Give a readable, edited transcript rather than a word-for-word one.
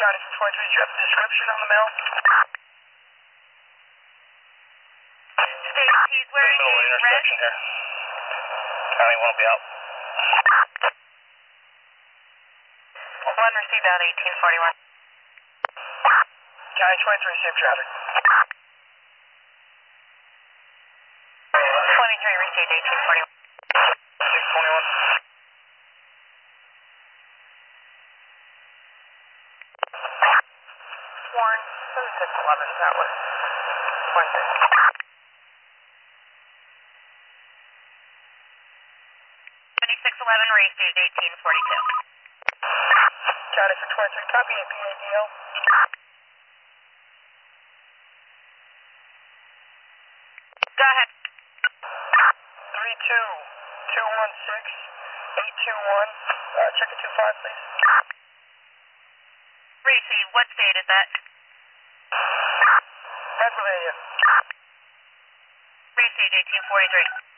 Johnny from 23, do you have a description on the mail? States he's wearing a red. Here. County won't be out. One received out 1841. County 23, safe traffic. 23 received 1841. 621. Warren, 7611, that was 23. 7611 received 1842. County for 23, copy a PADL. Go ahead. 32216-821. Check it 25, please. Receive, what state is that? Pennsylvania. Received 1843.